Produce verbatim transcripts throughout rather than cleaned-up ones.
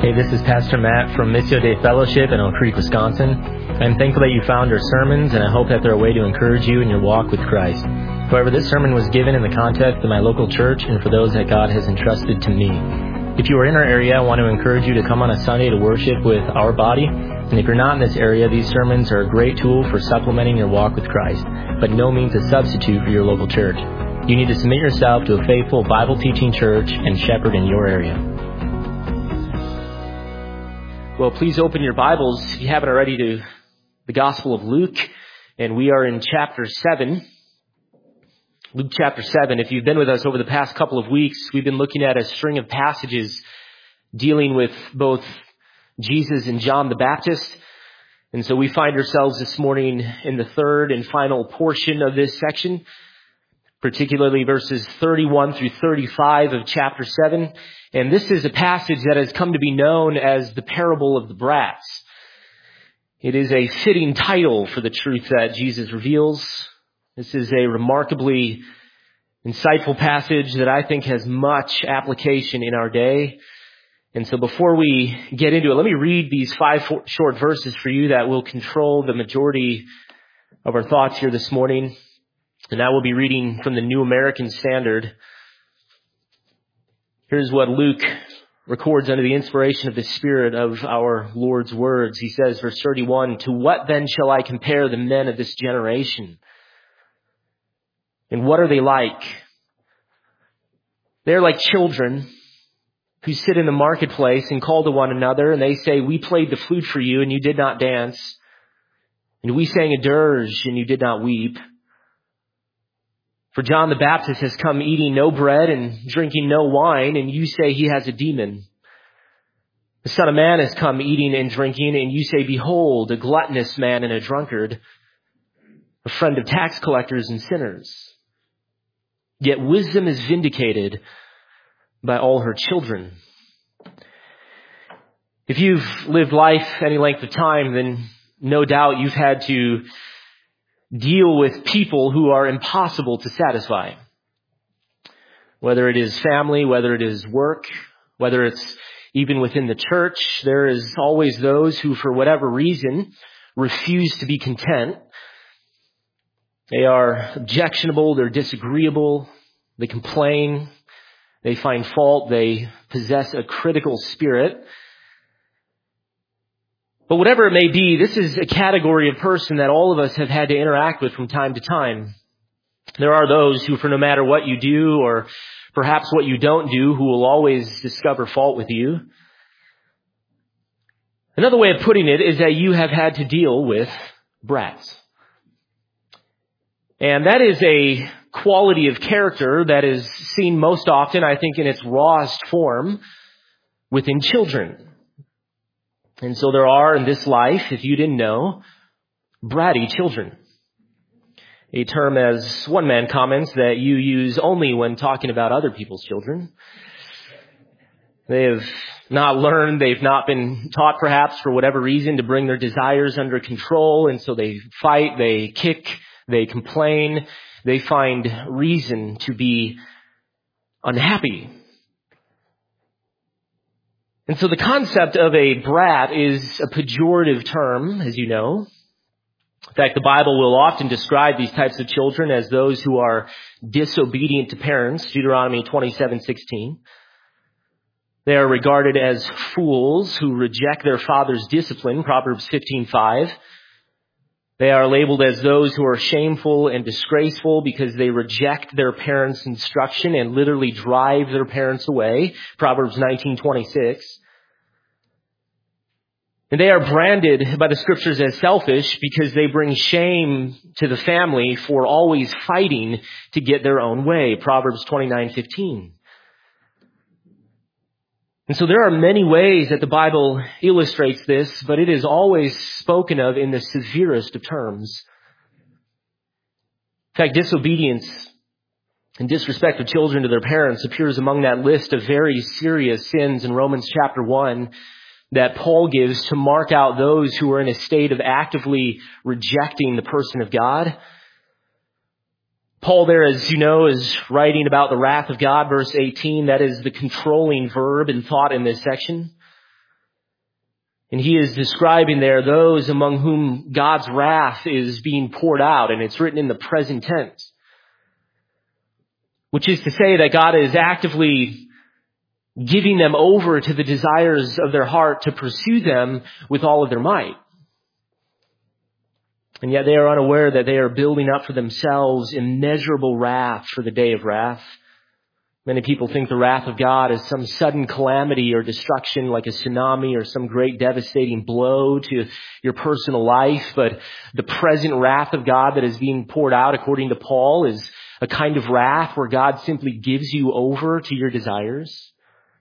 Hey, this is Pastor Matt from Missio Dei Fellowship in Oak Creek, Wisconsin. I'm thankful that you found our sermons, and I hope that they're a way to encourage you in your walk with Christ. However, this sermon was given in the context of my local church and for those that God has entrusted to me. If you are in our area, I want to encourage you to come on a Sunday to worship with our body. And if you're not in this area, these sermons are a great tool for supplementing your walk with Christ, but no means a substitute for your local church. You need to submit yourself to a faithful Bible-teaching church and shepherd in your area. Well, please open your Bibles, if you haven't already, to the Gospel of Luke, and we are in chapter seven. Luke chapter seven. If you've been with us over the past couple of weeks, we've been looking at a string of passages dealing with both Jesus and John the Baptist. And so we find ourselves this morning in the third and final portion of this section, particularly verses thirty-one through thirty-five of chapter seven. And this is a passage that has come to be known as the parable of the brats. It is a fitting title for the truth that Jesus reveals. This is a remarkably insightful passage that I think has much application in our day. And so before we get into it, let me read these five short verses for you that will control the majority of our thoughts here this morning. And I will be reading from the New American Standard. Here's what Luke records under the inspiration of the Spirit of our Lord's words. He says, verse thirty-one, "To what then shall I compare the men of this generation? And what are they like? They're like children who sit in the marketplace and call to one another, and they say, 'We played the flute for you, and you did not dance. And we sang a dirge, and you did not weep. For John the Baptist has come eating no bread and drinking no wine, and you say he has a demon. The Son of Man has come eating and drinking, and you say, Behold, a gluttonous man and a drunkard, a friend of tax collectors and sinners. Yet wisdom is vindicated by all her children.'" If you've lived life any length of time, then no doubt you've had to deal with people who are impossible to satisfy. Whether it is family, whether it is work, whether it's even within the church, there is always those who, for whatever reason, refuse to be content. They are objectionable, they're disagreeable, they complain, they find fault, they possess a critical spirit. But whatever it may be, this is a category of person that all of us have had to interact with from time to time. There are those who, for no matter what you do or perhaps what you don't do, who will always discover fault with you. Another way of putting it is that you have had to deal with brats. And that is a quality of character that is seen most often, I think, in its rawest form within children. And so there are in this life, if you didn't know, bratty children. A term, as one man comments, that you use only when talking about other people's children. They have not learned, they've not been taught perhaps for whatever reason to bring their desires under control. And so they fight, they kick, they complain, they find reason to be unhappy. And so the concept of a brat is a pejorative term, as you know. In fact, the Bible will often describe these types of children as those who are disobedient to parents, Deuteronomy twenty-seven sixteen. They are regarded as fools who reject their father's discipline, Proverbs fifteen five. They are labeled as those who are shameful and disgraceful because they reject their parents' instruction and literally drive their parents away, Proverbs nineteen twenty-six. And they are branded by the scriptures as selfish because they bring shame to the family for always fighting to get their own way, Proverbs twenty-nine fifteen. And so there are many ways that the Bible illustrates this, but it is always spoken of in the severest of terms. In fact, disobedience and disrespect of children to their parents appears among that list of very serious sins in Romans chapter one that Paul gives to mark out those who are in a state of actively rejecting the person of God. Paul there, as you know, is writing about the wrath of God, verse eighteen. That is the controlling verb and thought in this section. And he is describing there those among whom God's wrath is being poured out, and it's written in the present tense, which is to say that God is actively giving them over to the desires of their heart to pursue them with all of their might. And yet they are unaware that they are building up for themselves immeasurable wrath for the day of wrath. Many people think the wrath of God is some sudden calamity or destruction like a tsunami or some great devastating blow to your personal life. But the present wrath of God that is being poured out, according to Paul, is a kind of wrath where God simply gives you over to your desires.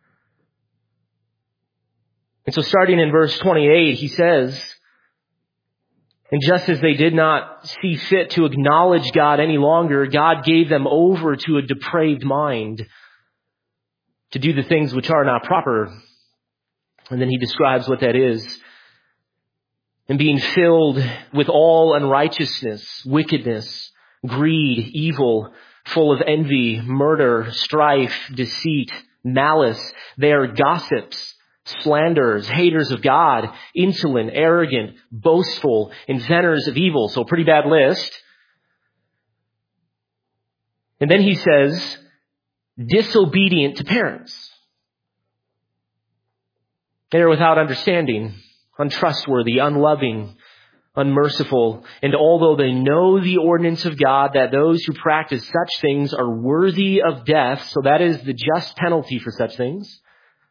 And so starting in verse twenty-eight, he says, and just as they did not see fit to acknowledge God any longer, God gave them over to a depraved mind to do the things which are not proper. And then he describes what that is. And being filled with all unrighteousness, wickedness, greed, evil, full of envy, murder, strife, deceit, malice. They are gossips, slanderers, haters of God, insolent, arrogant, boastful, inventors of evil. So a pretty bad list. And then he says, disobedient to parents. They are without understanding, untrustworthy, unloving, unmerciful. And although they know the ordinance of God, that those who practice such things are worthy of death, so that is the just penalty for such things,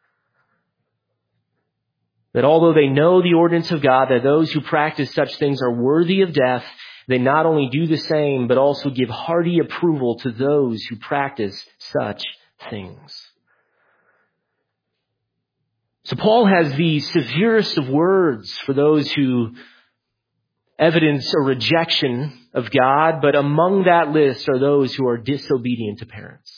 that although they know the ordinance of God, that those who practice such things are worthy of death, they not only do the same, but also give hearty approval to those who practice such things. So Paul has the severest of words for those who evidence a rejection of God, but among that list are those who are disobedient to parents.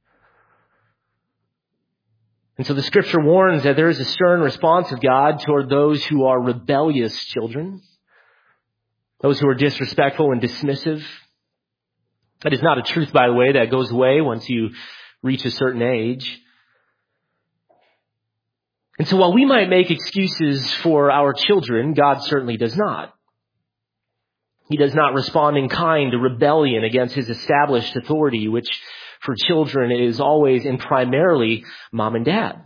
And so the scripture warns that there is a stern response of God toward those who are rebellious children, those who are disrespectful and dismissive. That is not a truth, by the way, that goes away once you reach a certain age. And so while we might make excuses for our children, God certainly does not. He does not respond in kind to rebellion against his established authority, which for children is always and primarily mom and dad.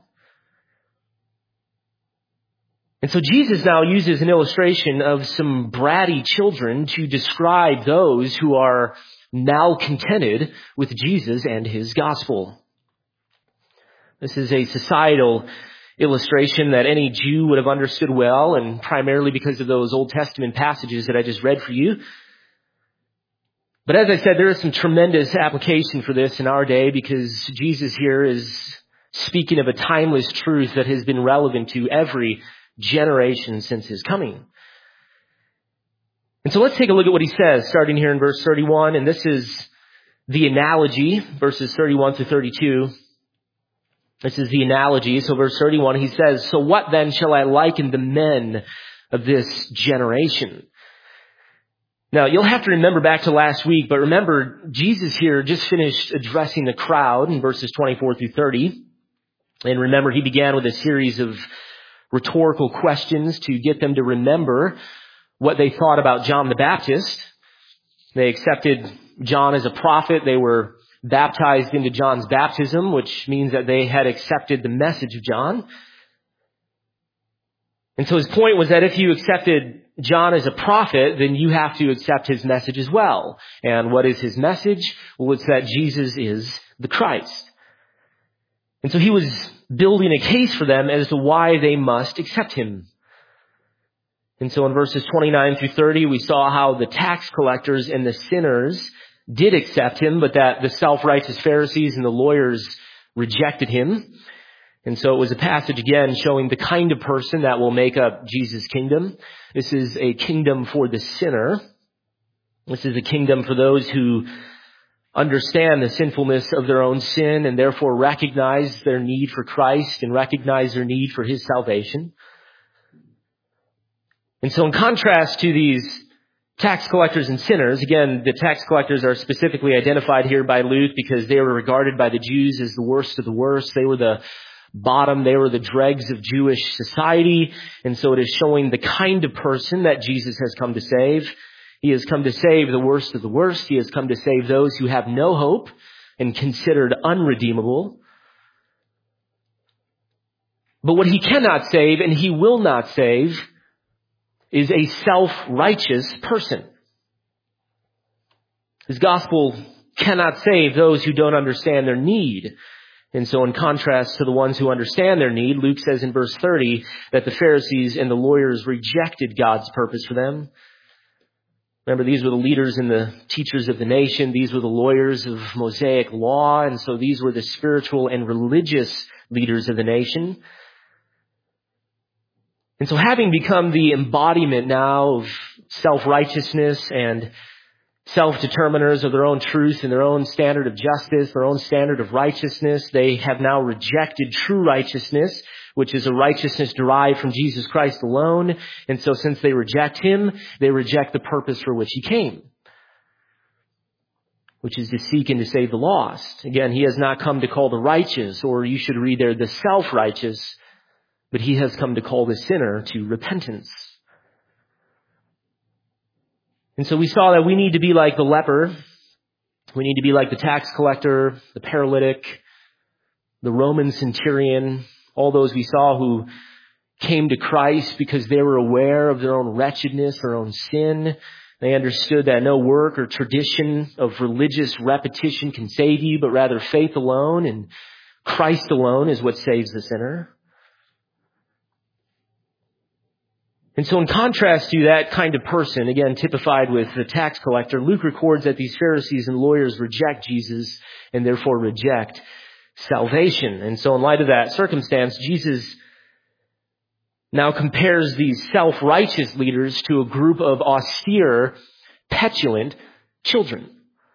And so Jesus now uses an illustration of some bratty children to describe those who are malcontented with Jesus and his gospel. This is a societal illustration that any Jew would have understood well, and primarily because of those Old Testament passages that I just read for you. But as I said, there is some tremendous application for this in our day, because Jesus here is speaking of a timeless truth that has been relevant to every generation since his coming. And so let's take a look at what he says, starting here in verse thirty-one. And this is the analogy, verses thirty-one through thirty-two. This is the analogy. So verse thirty-one, he says, "So what then shall I liken the men of this generation?" Now, you'll have to remember back to last week, but remember, Jesus here just finished addressing the crowd in verses twenty-four through thirty. And remember, he began with a series of rhetorical questions to get them to remember what they thought about John the Baptist. They accepted John as a prophet. They were baptized into John's baptism, which means that they had accepted the message of John. And so his point was that if you accepted John as a prophet, then you have to accept his message as well. And what is his message? Well, it's that Jesus is the Christ. And so he was building a case for them as to why they must accept him. And so in verses twenty-nine through thirty, we saw how the tax collectors and the sinners did accept him, but that the self-righteous Pharisees and the lawyers rejected him. And so it was a passage again showing the kind of person that will make up Jesus' kingdom. This is a kingdom for the sinner. This is a kingdom for those who understand the sinfulness of their own sin and therefore recognize their need for Christ and recognize their need for his salvation. And so in contrast to these tax collectors and sinners, again, the tax collectors are specifically identified here by Luke because they were regarded by the Jews as the worst of the worst. They were the bottom. They were the dregs of Jewish society. And so it is showing the kind of person that Jesus has come to save. He has come to save the worst of the worst. He has come to save those who have no hope and considered unredeemable. But what he cannot save and he will not save is a self-righteous person. His gospel cannot save those who don't understand their need. And so in contrast to the ones who understand their need, Luke says in verse thirty that the Pharisees and the lawyers rejected God's purpose for them. Remember, these were the leaders and the teachers of the nation. These were the lawyers of Mosaic law. And so these were the spiritual and religious leaders of the nation. And so having become the embodiment now of self-righteousness and self-determiners of their own truth and their own standard of justice, their own standard of righteousness, they have now rejected true righteousness, which is a righteousness derived from Jesus Christ alone. And so since they reject him, they reject the purpose for which he came, which is to seek and to save the lost. Again, he has not come to call the righteous, or you should read there, the self-righteous, but he has come to call the sinner to repentance. And so we saw that we need to be like the leper. We need to be like the tax collector, the paralytic, the Roman centurion, all those we saw who came to Christ because they were aware of their own wretchedness, their own sin. They understood that no work or tradition of religious repetition can save you, but rather faith alone and Christ alone is what saves the sinner. And so in contrast to that kind of person, again, typified with the tax collector, Luke records that these Pharisees and lawyers reject Jesus and therefore reject salvation. And so in light of that circumstance, Jesus now compares these self-righteous leaders to a group of austere, petulant children.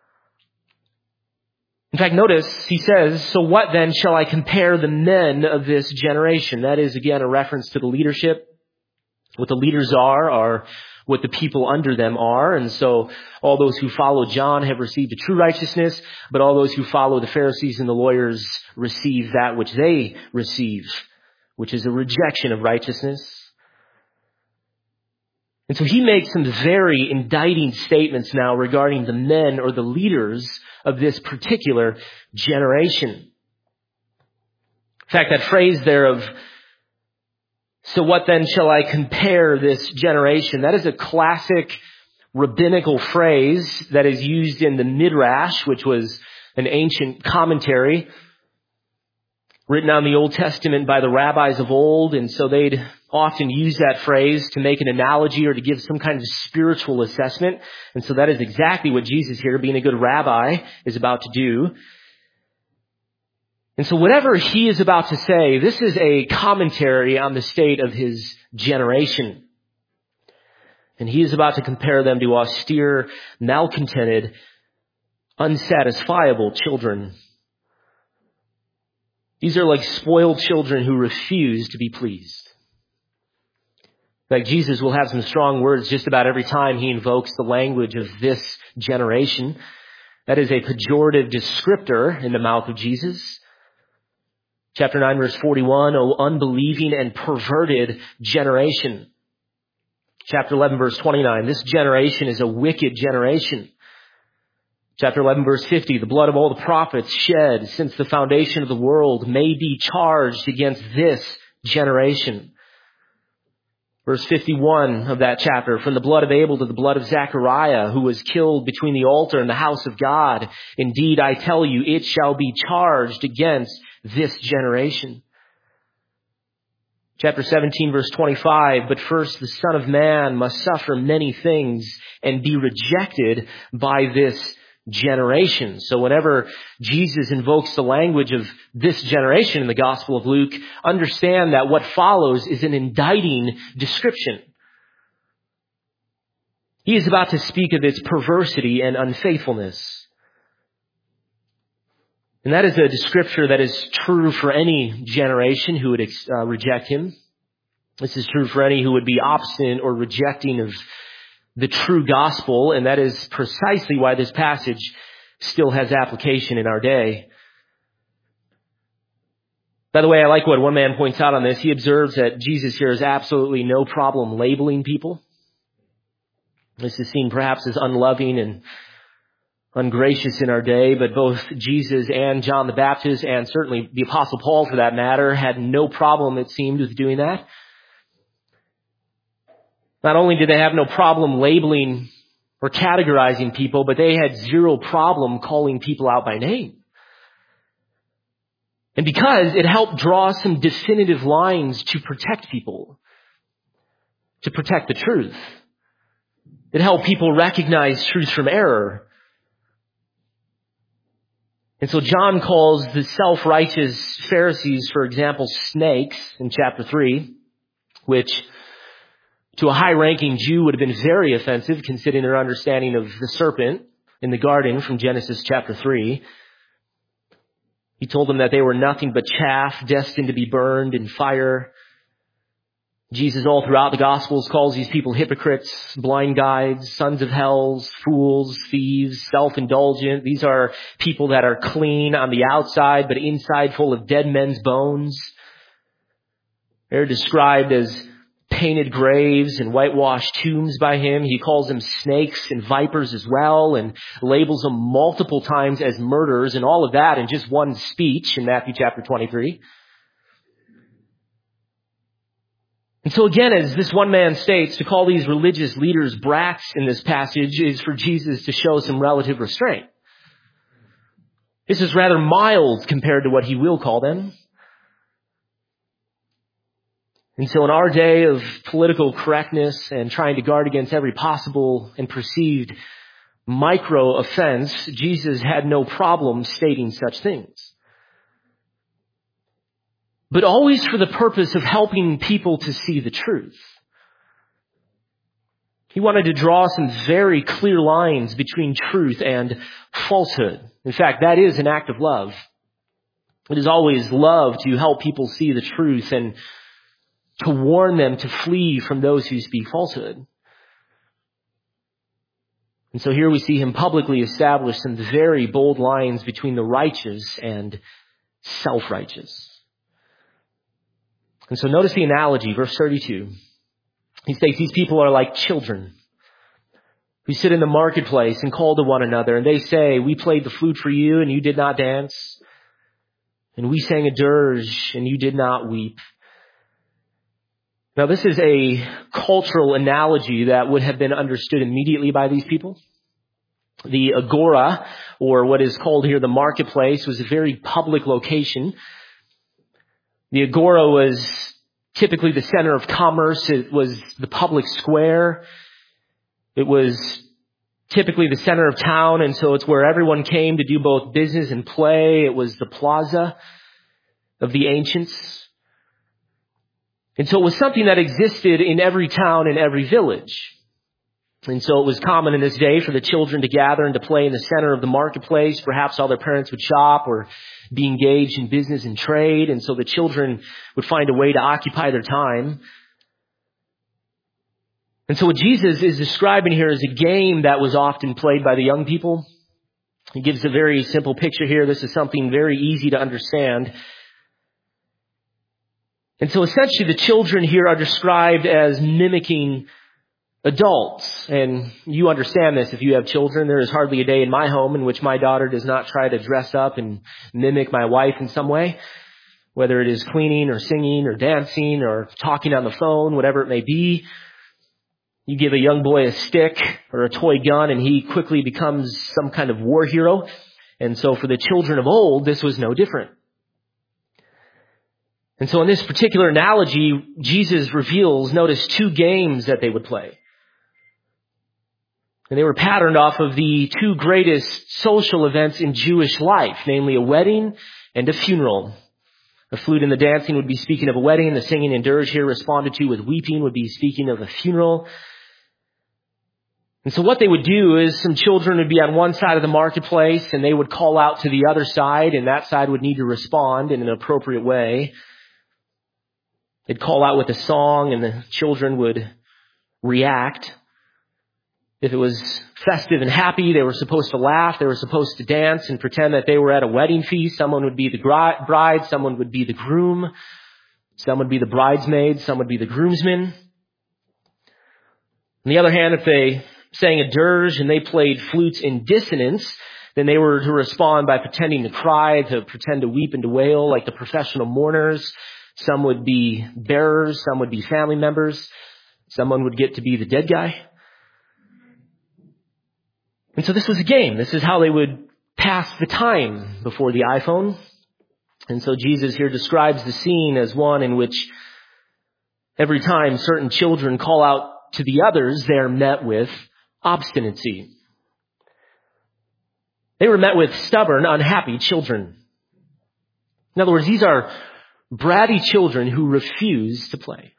In fact, notice he says, "So what then shall I compare the men of this generation?" That is, again, a reference to the leadership. What the leaders are, are what the people under them are. And so all those who follow John have received a true righteousness, but all those who follow the Pharisees and the lawyers receive that which they receive, which is a rejection of righteousness. And so he makes some very indicting statements now regarding the men or the leaders of this particular generation. In fact, that phrase there of, "So what then shall I compare this generation?" That is a classic rabbinical phrase that is used in the Midrash, which was an ancient commentary written on the Old Testament by the rabbis of old. And so they'd often use that phrase to make an analogy or to give some kind of spiritual assessment. And so that is exactly what Jesus here, being a good rabbi, is about to do. And so whatever he is about to say, this is a commentary on the state of his generation. And he is about to compare them to austere, malcontented, unsatisfiable children. These are like spoiled children who refuse to be pleased. In fact, Jesus will have some strong words just about every time he invokes the language of this generation. That is a pejorative descriptor in the mouth of Jesus. Chapter nine, verse forty-one, "O unbelieving and perverted generation." Chapter eleven, verse twenty-nine, "This generation is a wicked generation." Chapter eleven, verse fifty, "The blood of all the prophets shed since the foundation of the world may be charged against this generation." Verse fifty-one of that chapter, "From the blood of Abel to the blood of Zechariah, who was killed between the altar and the house of God. Indeed, I tell you, it shall be charged against this generation." Chapter seventeen, verse twenty-five, "But first the Son of Man must suffer many things and be rejected by this generation." So whenever Jesus invokes the language of this generation in the Gospel of Luke, understand that what follows is an indicting description. He is about to speak of its perversity and unfaithfulness. And that is a descriptor that is true for any generation who would uh, reject him. This is true for any who would be obstinate or rejecting of the true gospel, and that is precisely why this passage still has application in our day. By the way, I like what one man points out on this. He observes that Jesus here has absolutely no problem labeling people. This is seen perhaps as unloving and ungracious in our day, but both Jesus and John the Baptist, and certainly the Apostle Paul for that matter, had no problem, it seemed, with doing that. Not only did they have no problem labeling or categorizing people, but they had zero problem calling people out by name. And because it helped draw some definitive lines to protect people, to protect the truth. It helped people recognize truth from error. And so John calls the self-righteous Pharisees, for example, snakes in chapter three, which to a high-ranking Jew would have been very offensive considering their understanding of the serpent in the garden from Genesis chapter three. He told them that they were nothing but chaff destined to be burned in fire. Jesus all throughout the Gospels calls these people hypocrites, blind guides, sons of hells, fools, thieves, self-indulgent. These are people that are clean on the outside, but inside full of dead men's bones. They're described as painted graves and whitewashed tombs by him. He calls them snakes and vipers as well, and labels them multiple times as murderers, and all of that in just one speech in Matthew chapter twenty-three. And so again, as this one man states, to call these religious leaders brats in this passage is for Jesus to show some relative restraint. This is rather mild compared to what he will call them. And so in our day of political correctness and trying to guard against every possible and perceived micro offense, Jesus had no problem stating such things. But always for the purpose of helping people to see the truth. He wanted to draw some very clear lines between truth and falsehood. In fact, that is an act of love. It is always love to help people see the truth and to warn them to flee from those who speak falsehood. And so here we see him publicly establish some very bold lines between the righteous and self-righteous. And so notice the analogy, verse thirty-two. He states these people are like children who sit in the marketplace and call to one another, and they say, we played the flute for you and you did not dance, and we sang a dirge and you did not weep. Now this is a cultural analogy that would have been understood immediately by these people. The agora, or what is called here the marketplace, was a very public location. The agora was typically the center of commerce. It was the public square. It was typically the center of town, and so it's where everyone came to do both business and play. It was the plaza of the ancients. And so it was something that existed in every town and every village. And so it was common in this day for the children to gather and to play in the center of the marketplace. Perhaps all their parents would shop or be engaged in business and trade. And so the children would find a way to occupy their time. And so what Jesus is describing here is a game that was often played by the young people. He gives a very simple picture here. This is something very easy to understand. And so essentially the children here are described as mimicking adults. And you understand this if you have children. There is hardly a day in my home in which my daughter does not try to dress up and mimic my wife in some way, whether it is cleaning or singing or dancing or talking on the phone, whatever it may be. You give a young boy a stick or a toy gun and he quickly becomes some kind of war hero. And so for the children of old, this was no different. And so in this particular analogy, Jesus reveals, notice, two games that they would play. And they were patterned off of the two greatest social events in Jewish life, namely a wedding and a funeral. The flute and the dancing would be speaking of a wedding. The singing and dirge here responded to with weeping would be speaking of a funeral. And so what they would do is some children would be on one side of the marketplace and they would call out to the other side, and that side would need to respond in an appropriate way. They'd call out with a song and the children would react. If it was festive and happy, they were supposed to laugh, they were supposed to dance and pretend that they were at a wedding feast. Someone would be the bride, someone would be the groom, some would be the bridesmaid, some would be the groomsmen. On the other hand, if they sang a dirge and they played flutes in dissonance, then they were to respond by pretending to cry, to pretend to weep and to wail like the professional mourners. Some would be bearers, some would be family members, someone would get to be the dead guy. And so this was a game. This is how they would pass the time before the iPhone. And so Jesus here describes the scene as one in which every time certain children call out to the others, they're met with obstinacy. They were met with stubborn, unhappy children. In other words, these are bratty children who refuse to play.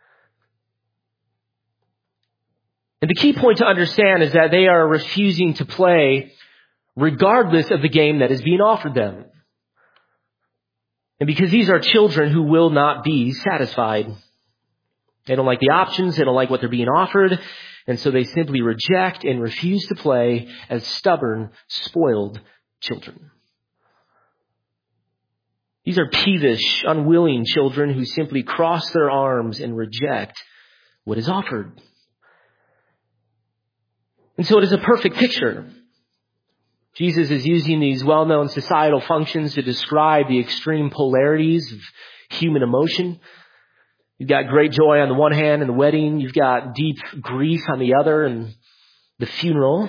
And the key point to understand is that they are refusing to play regardless of the game that is being offered them. And because these are children who will not be satisfied. They don't like the options, they don't like what they're being offered, and so they simply reject and refuse to play as stubborn, spoiled children. These are peevish, unwilling children who simply cross their arms and reject what is offered. And so it is a perfect picture. Jesus is using these well-known societal functions to describe the extreme polarities of human emotion. You've got great joy on the one hand in the wedding. You've got deep grief on the other and the funeral.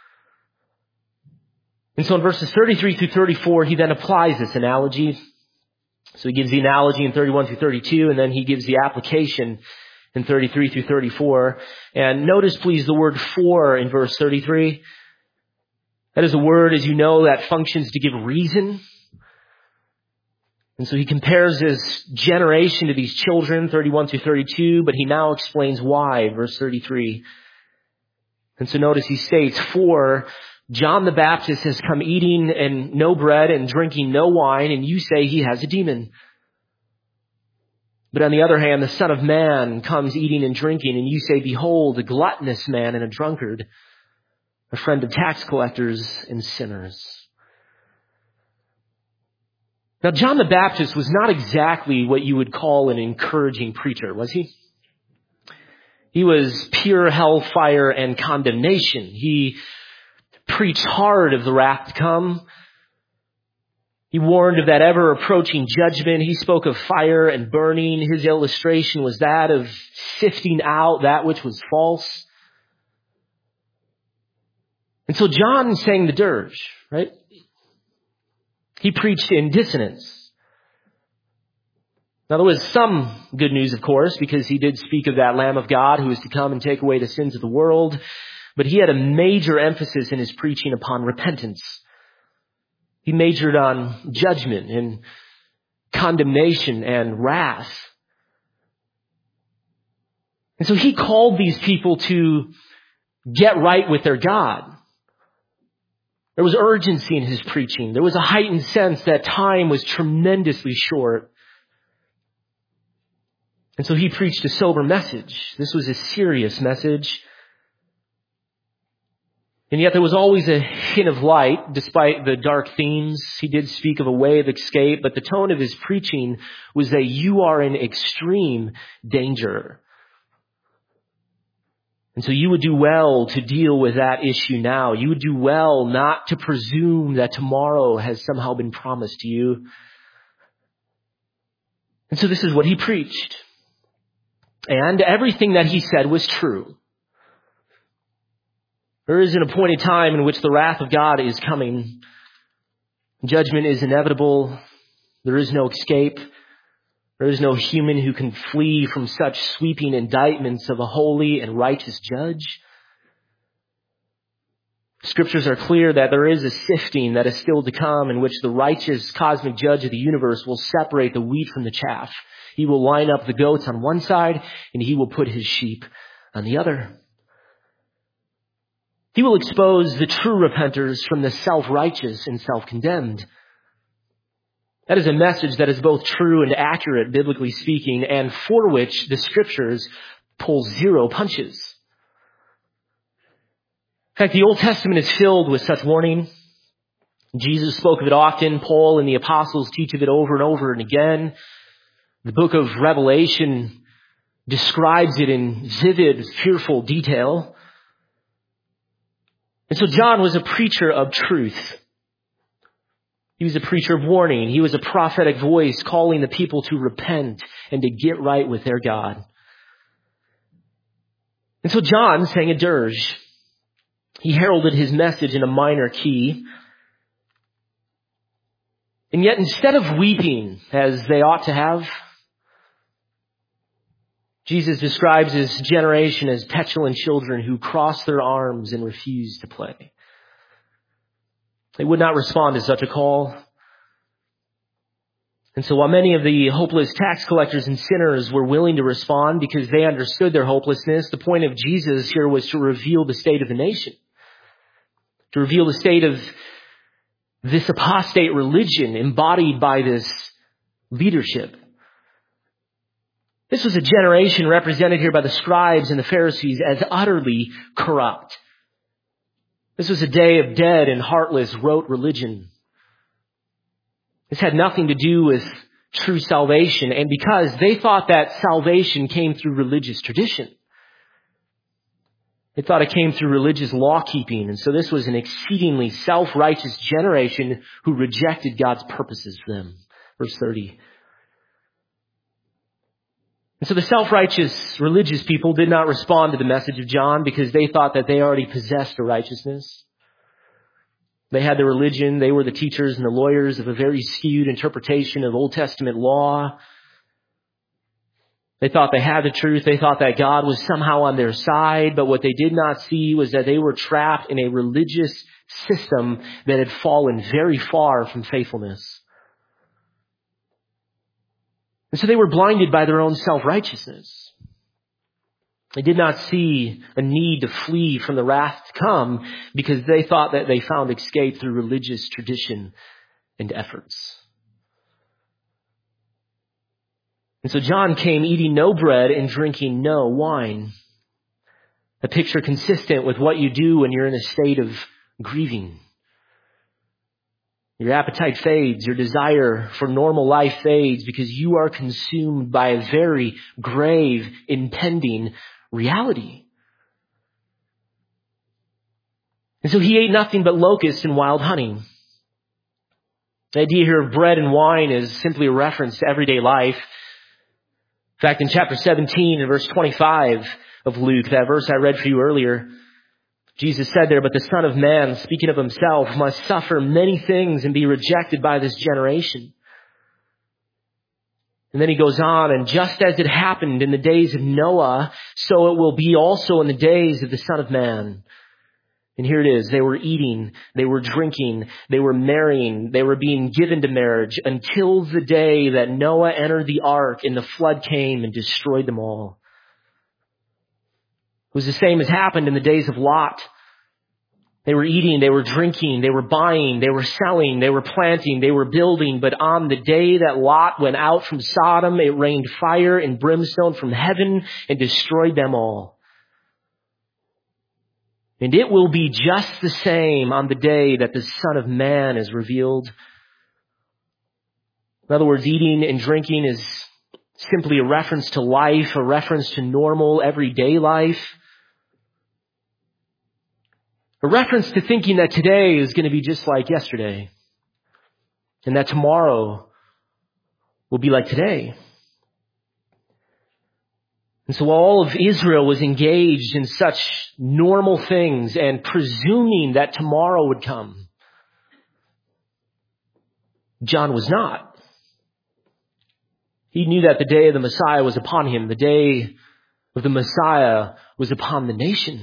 And so in verses thirty-three through thirty-four, he then applies this analogy. So he gives the analogy in thirty-one through thirty-two, and then he gives the application in thirty-three through thirty-four. And notice, please, the word for in verse thirty-three. That is a word, as you know, that functions to give reason. And so he compares his generation to these children, thirty-one through thirty-two, but he now explains why, verse thirty-three. And so notice he states, for John the Baptist has come eating and no bread and drinking no wine, and you say he has a demon. But on the other hand, the Son of Man comes eating and drinking, and you say, behold, a gluttonous man and a drunkard, a friend of tax collectors and sinners. Now, John the Baptist was not exactly what you would call an encouraging preacher, was he? He was pure hellfire and condemnation. He preached hard of the wrath to come. He warned of that ever-approaching judgment. He spoke of fire and burning. His illustration was that of sifting out that which was false. And so John sang the dirge, right? He preached in dissonance. Now, there was some good news, of course, because he did speak of that Lamb of God who was to come and take away the sins of the world. But he had a major emphasis in his preaching upon repentance. He majored on judgment and condemnation and wrath. And so he called these people to get right with their God. There was urgency in his preaching. There was a heightened sense that time was tremendously short. And so he preached a sober message. This was a serious message. And yet there was always a hint of light, despite the dark themes. He did speak of a way of escape, but the tone of his preaching was that you are in extreme danger. And so you would do well to deal with that issue now. You would do well not to presume that tomorrow has somehow been promised to you. And so this is what he preached. And everything that he said was true. There is an appointed time in which the wrath of God is coming. Judgment is inevitable. There is no escape. There is no human who can flee from such sweeping indictments of a holy and righteous judge. Scriptures are clear that there is a sifting that is still to come in which the righteous cosmic judge of the universe will separate the wheat from the chaff. He will line up the goats on one side and he will put his sheep on the other. He will expose the true repenters from the self-righteous and self-condemned. That is a message that is both true and accurate, biblically speaking, and for which the Scriptures pull zero punches. fact, the Old Testament is filled with such warning. Jesus spoke of it often. Paul and the apostles teach of it over and over and again. The book of Revelation describes it in vivid, fearful detail. And so John was a preacher of truth. He was a preacher of warning. He was a prophetic voice calling the people to repent and to get right with their God. And so John sang a dirge. He heralded his message in a minor key. And yet instead of weeping as they ought to have, Jesus describes his generation as petulant children who cross their arms and refuse to play. They would not respond to such a call. And so while many of the hopeless tax collectors and sinners were willing to respond because they understood their hopelessness, the point of Jesus here was to reveal the state of the nation, to reveal the state of this apostate religion embodied by this leadership. This was a generation represented here by the scribes and the Pharisees as utterly corrupt. This was a day of dead and heartless rote religion. This had nothing to do with true salvation, and because they thought that salvation came through religious tradition. They thought it came through religious law-keeping, and so this was an exceedingly self-righteous generation who rejected God's purposes for them. Verse thirty. And so the self-righteous religious people did not respond to the message of John because they thought that they already possessed a righteousness. They had the religion. They were the teachers and the lawyers of a very skewed interpretation of Old Testament law. They thought they had the truth. They thought that God was somehow on their side. But what they did not see was that they were trapped in a religious system that had fallen very far from faithfulness. And so they were blinded by their own self-righteousness. They did not see a need to flee from the wrath to come because they thought that they found escape through religious tradition and efforts. And so John came eating no bread and drinking no wine. A picture consistent with what you do when you're in a state of grieving. Your appetite fades. Your desire for normal life fades because you are consumed by a very grave, impending reality. And so he ate nothing but locusts and wild honey. The idea here of bread and wine is simply a reference to everyday life. In fact, in chapter seventeen and verse twenty-five of Luke, that verse I read for you earlier, Jesus said there, "But the Son of Man, speaking of himself, must suffer many things and be rejected by this generation." And then he goes on, "And just as it happened in the days of Noah, so it will be also in the days of the Son of Man." And here it is. They were eating, they were drinking, they were marrying, they were being given to marriage until the day that Noah entered the ark and the flood came and destroyed them all. It was the same as happened in the days of Lot. They were eating, they were drinking, they were buying, they were selling, they were planting, they were building. But on the day that Lot went out from Sodom, it rained fire and brimstone from heaven and destroyed them all. And it will be just the same on the day that the Son of Man is revealed. In other words, eating and drinking is simply a reference to life, a reference to normal, everyday life. A reference to thinking that today is going to be just like yesterday. And that tomorrow will be like today. And so while all of Israel was engaged in such normal things and presuming that tomorrow would come, John was not. He knew that the day of the Messiah was upon him. The day of the Messiah was upon the nation.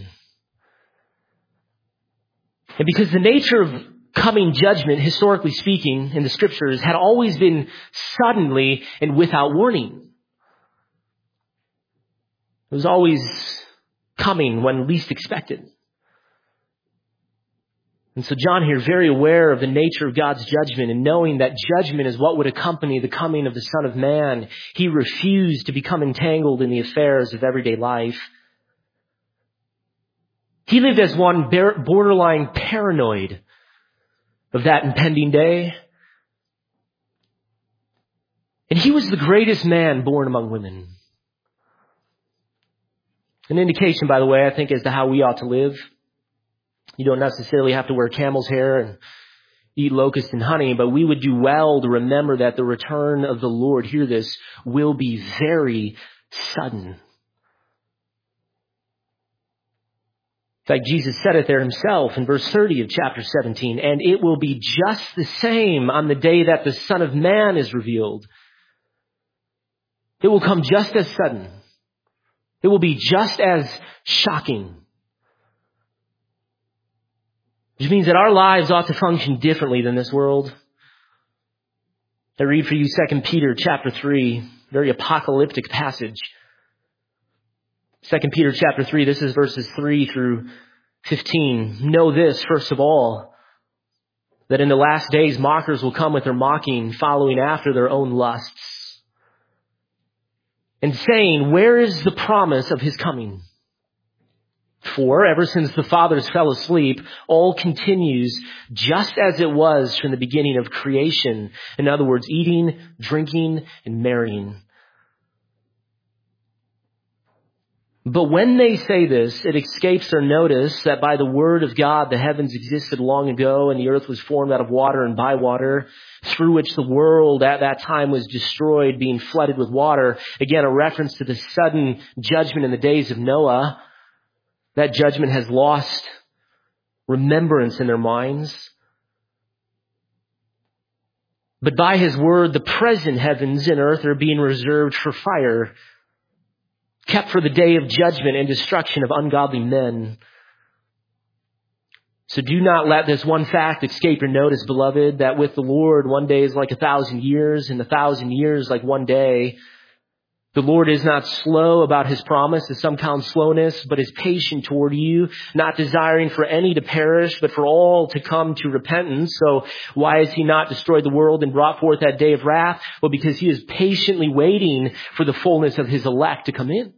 And because the nature of coming judgment, historically speaking, in the scriptures, had always been suddenly and without warning. It was always coming when least expected. And so John here, very aware of the nature of God's judgment and knowing that judgment is what would accompany the coming of the Son of Man, he refused to become entangled in the affairs of everyday life. He lived as one borderline paranoid of that impending day. And he was the greatest man born among women. An indication, by the way, I think, as to how we ought to live. You don't necessarily have to wear camel's hair and eat locusts and honey, but we would do well to remember that the return of the Lord, hear this, will be very sudden. In fact, Jesus said it there himself in verse thirty of chapter seventeen, and it will be just the same on the day that the Son of Man is revealed. It will come just as sudden. It will be just as shocking. Which means that our lives ought to function differently than this world. I read for you Second Peter chapter three, very apocalyptic passage. Second Peter chapter three, this is verses three through fifteen. Know this, first of all, that in the last days mockers will come with their mocking, following after their own lusts, and saying, where is the promise of his coming? For ever since the fathers fell asleep, all continues just as it was from the beginning of creation. In other words, eating, drinking, and marrying. But when they say this, it escapes their notice that by the word of God the heavens existed long ago, and the earth was formed out of water and by water, through which the world at that time was destroyed, being flooded with water. Again, a reference to the sudden judgment in the days of Noah. That judgment has lost remembrance in their minds. But by his word, the present heavens and earth are being reserved for fire, kept for the day of judgment and destruction of ungodly men. So do not let this one fact escape your notice, beloved, that with the Lord one day is like a thousand years, and a thousand years like one day. The Lord is not slow about his promise, as some count slowness, but is patient toward you, not desiring for any to perish, but for all to come to repentance. So why has he not destroyed the world and brought forth that day of wrath? Well, because he is patiently waiting for the fullness of his elect to come in.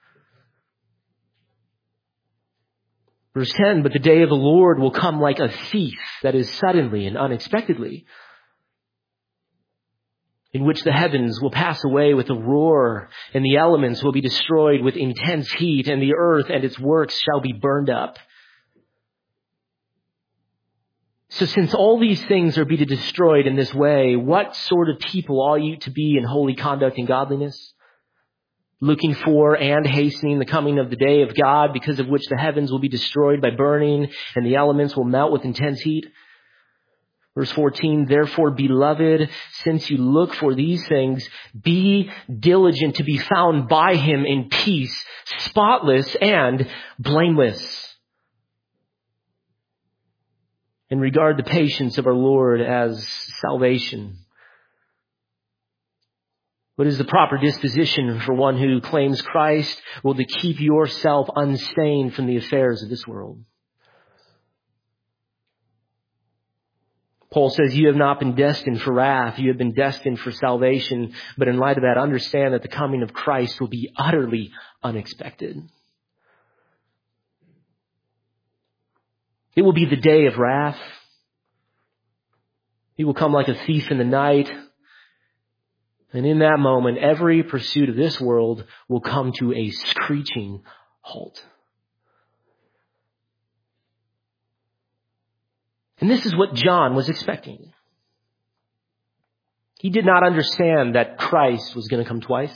Verse ten, but the day of the Lord will come like a thief, that is suddenly and unexpectedly, in which the heavens will pass away with a roar, and the elements will be destroyed with intense heat, and the earth and its works shall be burned up. So since all these things are to be destroyed in this way, what sort of people ought you to be in holy conduct and godliness? Looking for and hastening the coming of the day of God, because of which the heavens will be destroyed by burning, and the elements will melt with intense heat. Verse fourteen, therefore, beloved, since you look for these things, be diligent to be found by him in peace, spotless and blameless. And regard the patience of our Lord as salvation. What is the proper disposition for one who claims Christ? Well, to keep yourself unstained from the affairs of this world. Paul says, you have not been destined for wrath. You have been destined for salvation. But in light of that, understand that the coming of Christ will be utterly unexpected. It will be the day of wrath. He will come like a thief in the night. And in that moment, every pursuit of this world will come to a screeching halt. And this is what John was expecting. He did not understand that Christ was going to come twice.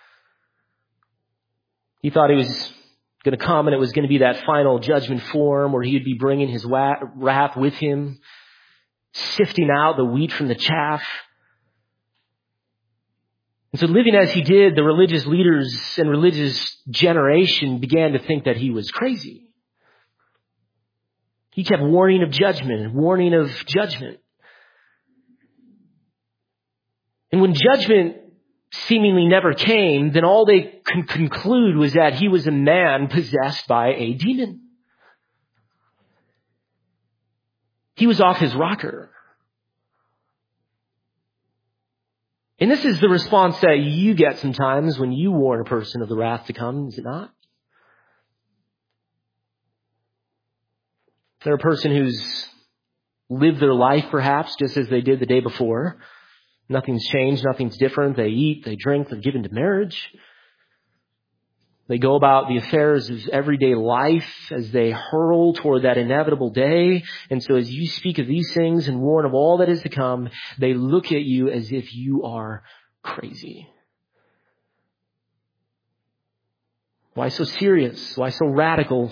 He thought he was going to come and it was going to be that final judgment form where he would be bringing his wrath with him, sifting out the wheat from the chaff. And so living as he did, the religious leaders and religious generation began to think that he was crazy. He kept warning of judgment, warning of judgment. And when judgment seemingly never came, then all they could conclude was that he was a man possessed by a demon. He was off his rocker. And this is the response that you get sometimes when you warn a person of the wrath to come, is it not? They're a person who's lived their life perhaps just as they did the day before. Nothing's changed, nothing's different. They eat, they drink, they're given to marriage. They go about the affairs of everyday life as they hurl toward that inevitable day. And so as you speak of these things and warn of all that is to come, they look at you as if you are crazy. Why so serious? Why so radical?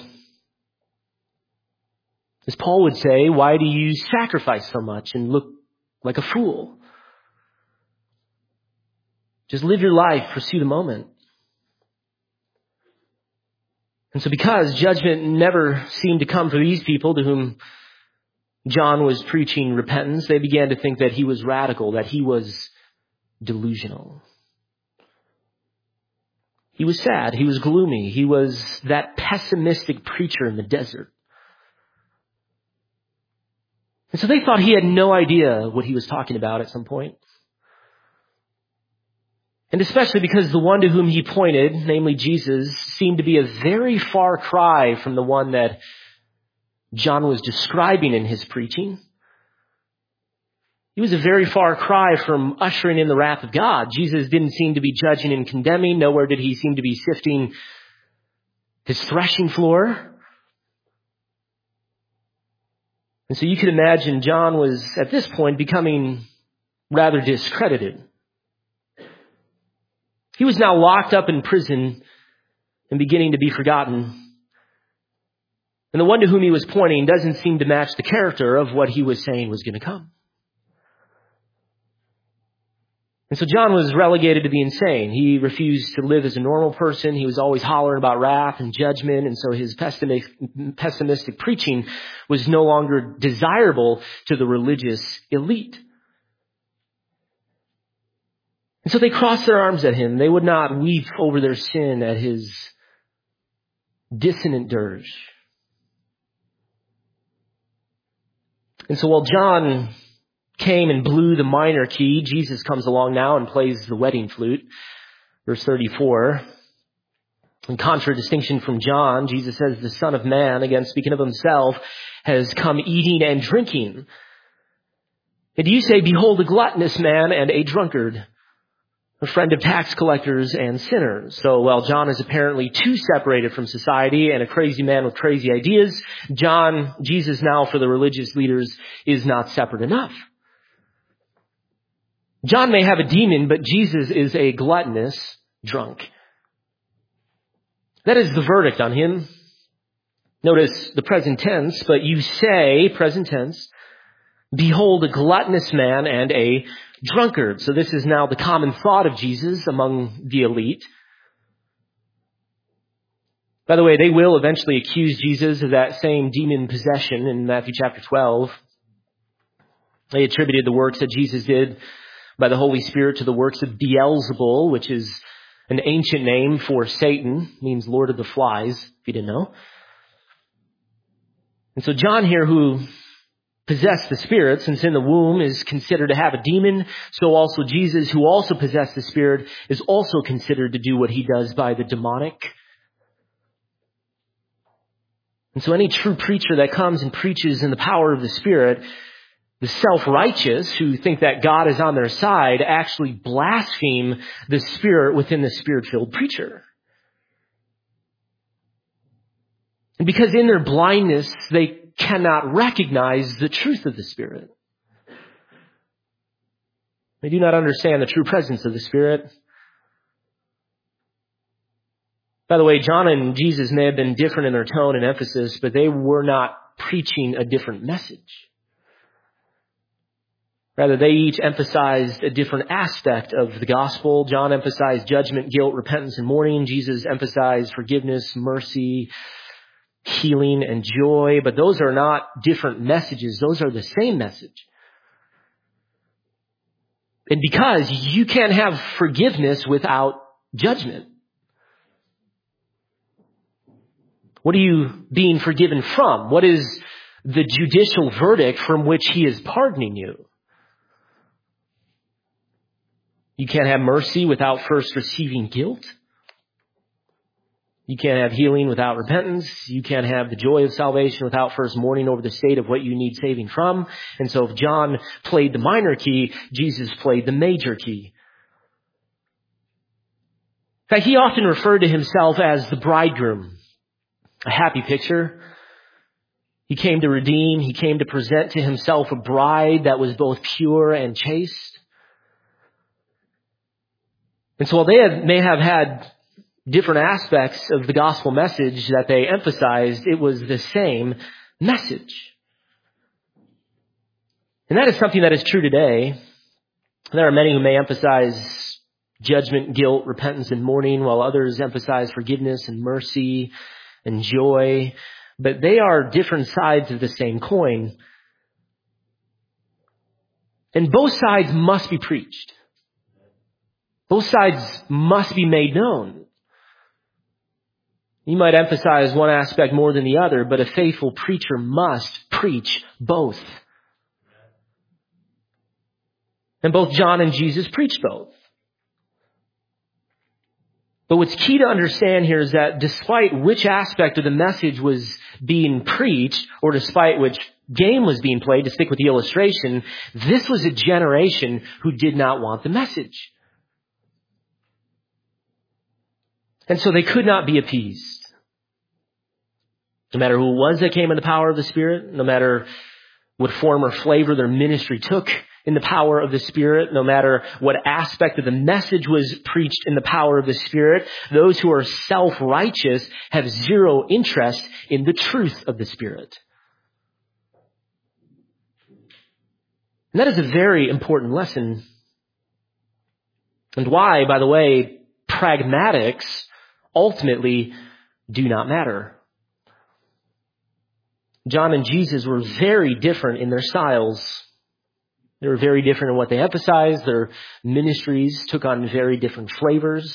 As Paul would say, why do you sacrifice so much and look like a fool? Just live your life, pursue the moment. And so because judgment never seemed to come for these people to whom John was preaching repentance, they began to think that he was radical, that he was delusional. He was sad. He was gloomy. He was that pessimistic preacher in the desert. And so they thought he had no idea what he was talking about at some point. And especially because the one to whom he pointed, namely Jesus, seemed to be a very far cry from the one that John was describing in his preaching. He was a very far cry from ushering in the wrath of God. Jesus didn't seem to be judging and condemning. Nowhere did he seem to be sifting his threshing floor. And so you can imagine John was, at this point, becoming rather discredited. He was now locked up in prison and beginning to be forgotten. And the one to whom he was pointing doesn't seem to match the character of what he was saying was going to come. And so John was relegated to the insane. He refused to live as a normal person. He was always hollering about wrath and judgment. And so his pessimistic preaching was no longer desirable to the religious elite. And so they crossed their arms at him. They would not weep over their sin at his dissonant dirge. And so while John came and blew the minor key, Jesus comes along now and plays the wedding flute. Verse thirty-four. In contradistinction from John, Jesus says, the Son of Man, again speaking of himself, has come eating and drinking. And you say, behold, a gluttonous man and a drunkard, a friend of tax collectors and sinners. So while John is apparently too separated from society and a crazy man with crazy ideas, John, Jesus now for the religious leaders, is not separate enough. John may have a demon, but Jesus is a gluttonous drunk. That is the verdict on him. Notice the present tense, but you say, present tense, behold, a gluttonous man and a drunkard. So this is now the common thought of Jesus among the elite. By the way, they will eventually accuse Jesus of that same demon possession in Matthew chapter twelve. They attributed the works that Jesus did by the Holy Spirit to the works of Beelzebul, which is an ancient name for Satan, means Lord of the Flies, if you didn't know. And so John here, who possessed the Spirit, since in the womb is considered to have a demon, so also Jesus, who also possessed the Spirit, is also considered to do what he does by the demonic. And so any true preacher that comes and preaches in the power of the Spirit, the self-righteous who think that God is on their side actually blaspheme the Spirit within the Spirit-filled preacher. And because in their blindness, they cannot recognize the truth of the Spirit. They do not understand the true presence of the Spirit. By the way, John and Jesus may have been different in their tone and emphasis, but they were not preaching a different message. Rather, they each emphasized a different aspect of the gospel. John emphasized judgment, guilt, repentance, and mourning. Jesus emphasized forgiveness, mercy, healing, and joy. But those are not different messages. Those are the same message. And because you can't have forgiveness without judgment. What are you being forgiven from? What is the judicial verdict from which he is pardoning you? You can't have mercy without first receiving guilt. You can't have healing without repentance. You can't have the joy of salvation without first mourning over the state of what you need saving from. And so if John played the minor key, Jesus played the major key. In fact, he often referred to himself as the bridegroom. A happy picture. He came to redeem. He came to present to himself a bride that was both pure and chaste. And so while they have, may have had different aspects of the gospel message that they emphasized, it was the same message. And that is something that is true today. There are many who may emphasize judgment, guilt, repentance, and mourning, while others emphasize forgiveness and mercy and joy. But they are different sides of the same coin. And both sides must be preached. Both sides must be made known. You might emphasize one aspect more than the other, but a faithful preacher must preach both. And both John and Jesus preached both. But what's key to understand here is that despite which aspect of the message was being preached, or despite which game was being played, to stick with the illustration, this was a generation who did not want the message. And so they could not be appeased. No matter who it was that came in the power of the Spirit, no matter what form or flavor their ministry took in the power of the Spirit, no matter what aspect of the message was preached in the power of the Spirit, those who are self-righteous have zero interest in the truth of the Spirit. And that is a very important lesson. And why, by the way, pragmatics ultimately do not matter. John and Jesus were very different in their styles. They were very different in what they emphasized. Their ministries took on very different flavors.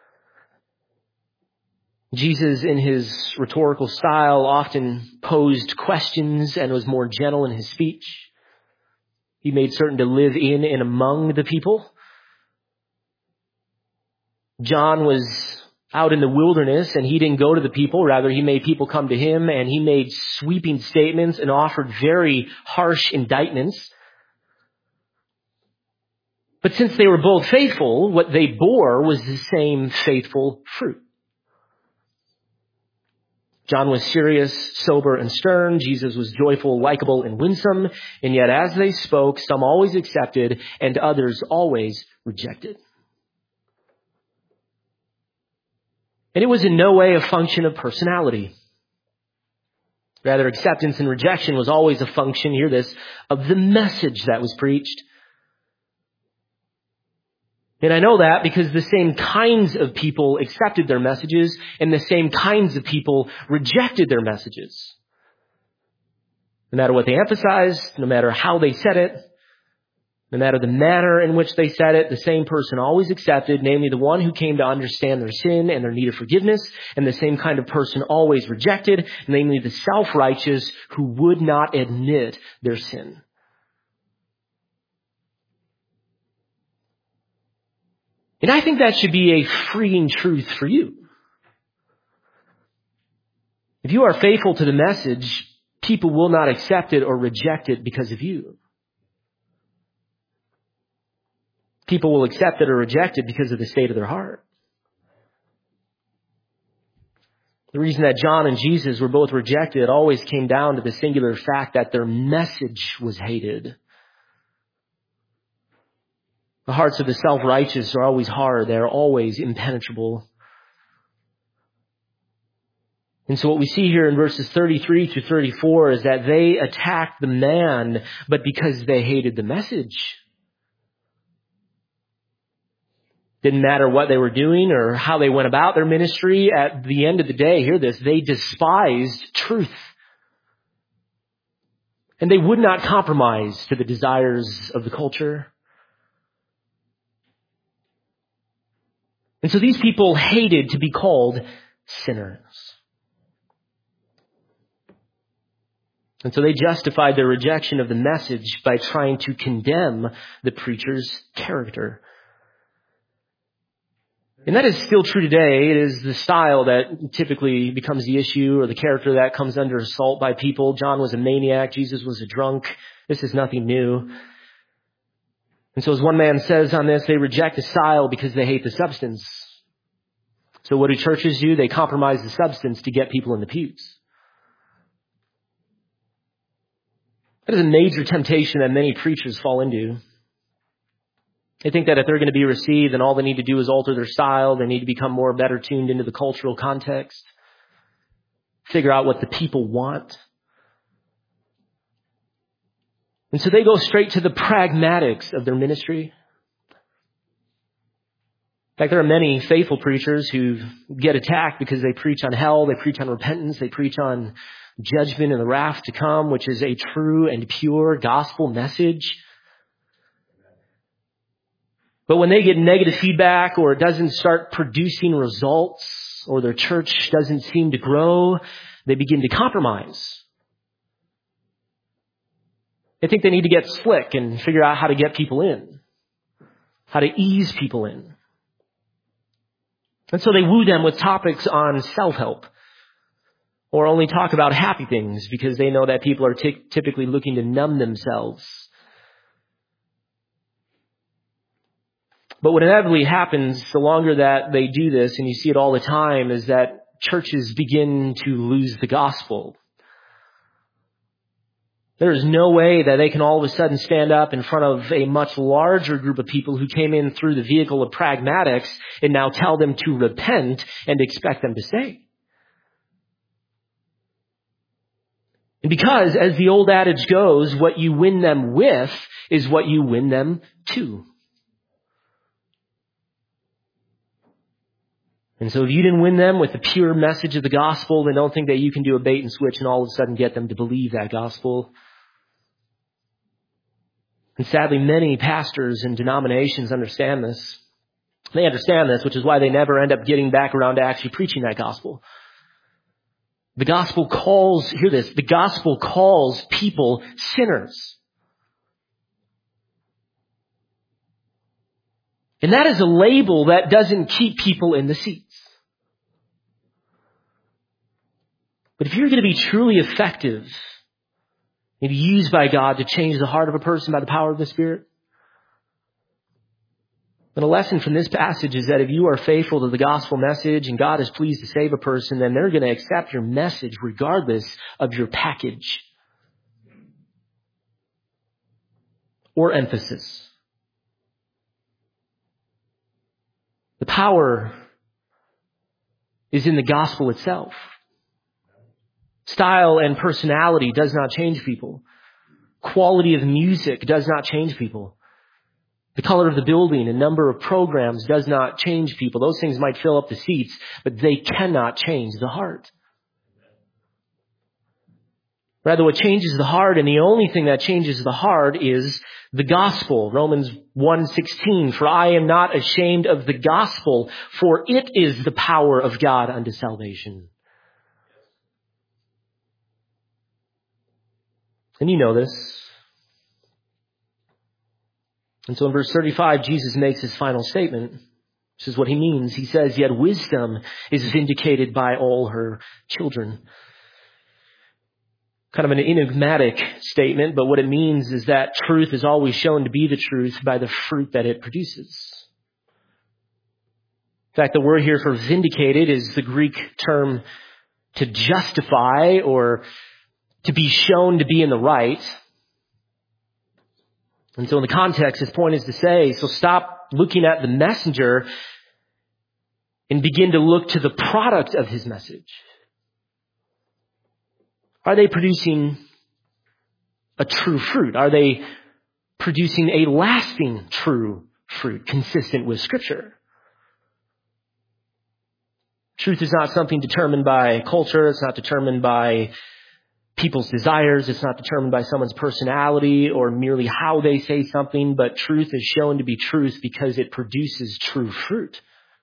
Jesus, in his rhetorical style, often posed questions and was more gentle in his speech. He made certain to live in and among the people. John was out in the wilderness and he didn't go to the people. Rather, he made people come to him, and he made sweeping statements and offered very harsh indictments. But since they were both faithful, what they bore was the same faithful fruit. John was serious, sober, and stern. Jesus was joyful, likable, and winsome. And yet as they spoke, some always accepted and others always rejected. And it was in no way a function of personality. Rather, acceptance and rejection was always a function, hear this, of the message that was preached. And I know that because the same kinds of people accepted their messages and the same kinds of people rejected their messages. No matter what they emphasized, no matter how they said it, no matter the manner in which they said it, the same person always accepted, namely the one who came to understand their sin and their need of forgiveness, and the same kind of person always rejected, namely the self-righteous who would not admit their sin. And I think that should be a freeing truth for you. If you are faithful to the message, people will not accept it or reject it because of you. People will accept it or reject it because of the state of their heart. The reason that John and Jesus were both rejected always came down to the singular fact that their message was hated. The hearts of the self-righteous are always hard. They are always impenetrable. And so what we see here in verses thirty-three through thirty-four is that they attacked the man, but because they hated the message. Didn't matter what they were doing or how they went about their ministry. At the end of the day, hear this, they despised truth. And they would not compromise to the desires of the culture. And so these people hated to be called sinners. And so they justified their rejection of the message by trying to condemn the preacher's character. And that is still true today. It is the style that typically becomes the issue, or the character that comes under assault by people. John was a maniac. Jesus was a drunk. This is nothing new. And so as one man says on this, they reject the style because they hate the substance. So what do churches do? They compromise the substance to get people in the pews. That is a major temptation that many preachers fall into. They think that if they're going to be received, then all they need to do is alter their style. They need to become more better tuned into the cultural context. Figure out what the people want. And so they go straight to the pragmatics of their ministry. In fact, there are many faithful preachers who get attacked because they preach on hell, they preach on repentance, they preach on judgment and the wrath to come, which is a true and pure gospel message. But when they get negative feedback, or it doesn't start producing results, or their church doesn't seem to grow, they begin to compromise. They think they need to get slick and figure out how to get people in, how to ease people in. And so they woo them with topics on self-help, or only talk about happy things because they know that people are t- typically looking to numb themselves. But what inevitably happens, the longer that they do this, and you see it all the time, is that churches begin to lose the gospel. There is no way that they can all of a sudden stand up in front of a much larger group of people who came in through the vehicle of pragmatics and now tell them to repent and expect them to stay. And because, as the old adage goes, what you win them with is what you win them to. And so if you didn't win them with the pure message of the gospel, then don't think that you can do a bait and switch and all of a sudden get them to believe that gospel. And sadly, many pastors and denominations understand this. They understand this, which is why they never end up getting back around to actually preaching that gospel. The gospel calls, hear this, the gospel calls people sinners. And that is a label that doesn't keep people in the seats. But if you're going to be truly effective and used by God to change the heart of a person by the power of the Spirit, then a lesson from this passage is that if you are faithful to the gospel message and God is pleased to save a person, then they're going to accept your message regardless of your package or emphasis. The power is in the gospel itself. Style and personality does not change people. Quality of music does not change people. The color of the building and number of programs does not change people. Those things might fill up the seats, but they cannot change the heart. Rather, what changes the heart, and the only thing that changes the heart, is the gospel. Romans one sixteen, for I am not ashamed of the gospel, for it is the power of God unto salvation. And you know this. And so in verse thirty-five, Jesus makes his final statement. This is what he means. He says, yet wisdom is vindicated by all her children. Kind of an enigmatic statement, but what it means is that truth is always shown to be the truth by the fruit that it produces. In fact, the word here for vindicated is the Greek term to justify, or to be shown to be in the right. And so in the context, his point is to say, so stop looking at the messenger and begin to look to the product of his message. Are they producing a true fruit? Are they producing a lasting true fruit consistent with Scripture? Truth is not something determined by culture. It's not determined by people's desires. It's not determined by someone's personality or merely how they say something, but truth is shown to be truth because it produces true fruit.